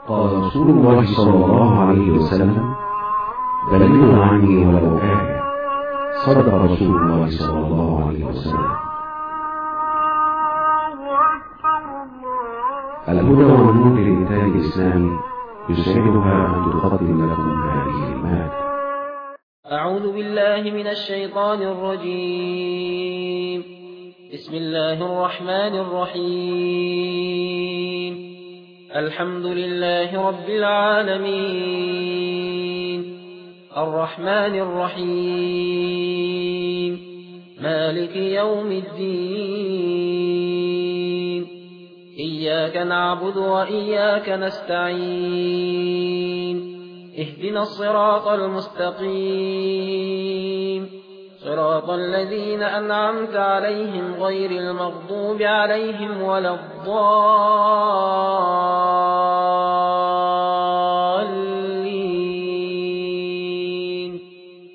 قال رسول الله صلى الله عليه وسلم: بلغوا عني ولو آية. صدق رسول الله صلى الله عليه وسلم. الهدى والنور لإنتاج الإسلام يسعدها أن تقدم لكم هذه المادة. أعوذ بالله من الشيطان الرجيم. بسم الله الرحمن الرحيم. الحمد لله رب العالمين، الرحمن الرحيم، مالك يوم الدين. إياك نعبد وإياك نستعين. اهدنا الصراط المستقيم، صراط الذين أنعمت عليهم غير المغضوب عليهم ولا الضالين.